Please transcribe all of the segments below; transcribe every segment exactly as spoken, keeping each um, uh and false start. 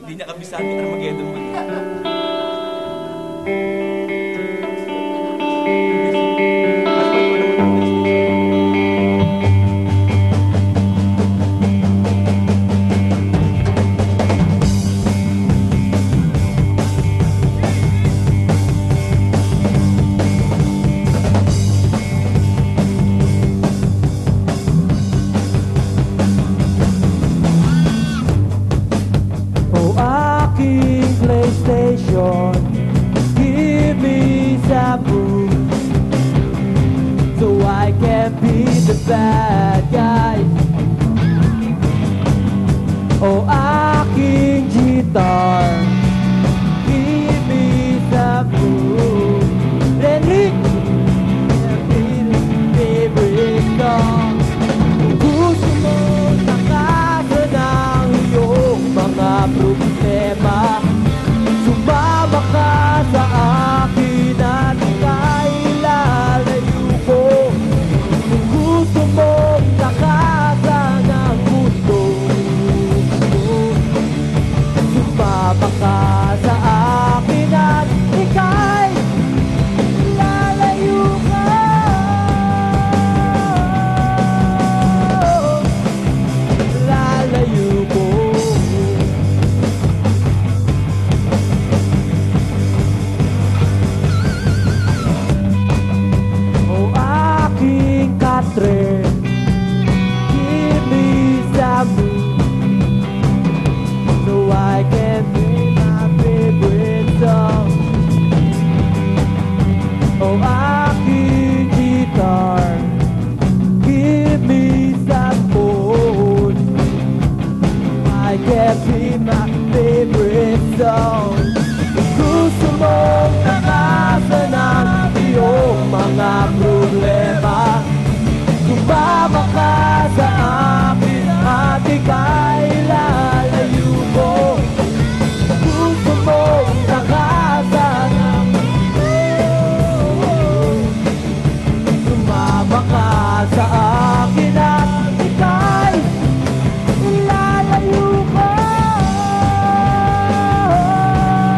Hindi niya kabisado yung Armageddon man. PlayStation, give me some room so I can be the bad guy. Oh, aking guitar, give me some room. Lenny, favorite song. Gusto mo takasan ang iyong mga problema. Sumama ka sa akin at ika'y lalayo ko. Kung gusto mong takasan ang mundo, sumama ka sa akin at ika'y lalayo ka. Lalayo ko. Catherine, give me some so I can play my favorite song. Oh, aking guitar, give me some chords I can play my favorite song. Gusto mong takasan ang iyong mga problema. Sumama ka sa akin at ika'y lalayo ko. Gusto mong takasan ang mundo, sumama ka sa akin at ika'y lalayo ko.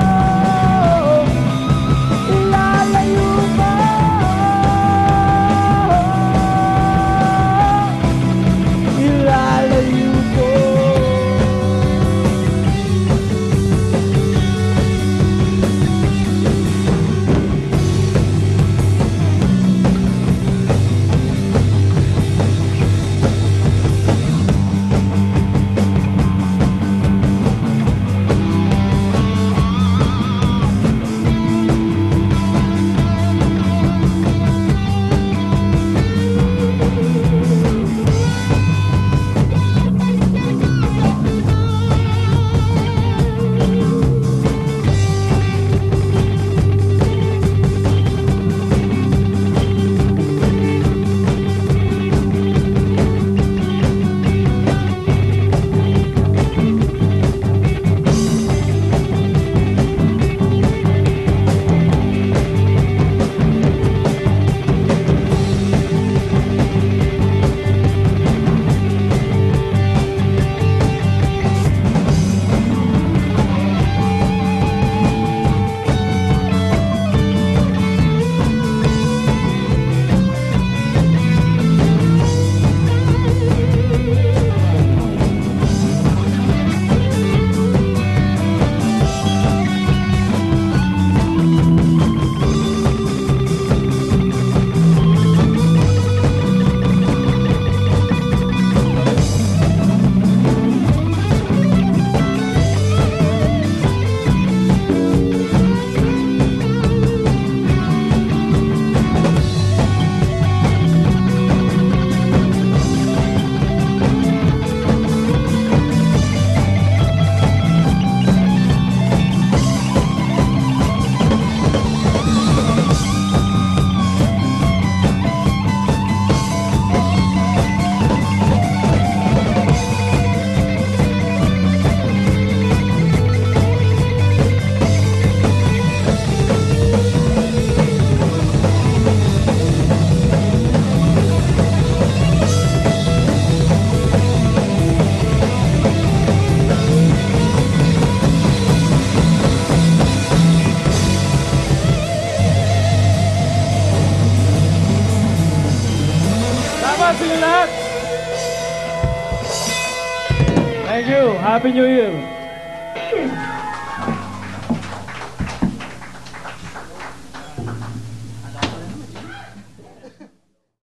yung lahat. Thank you. Happy New Year.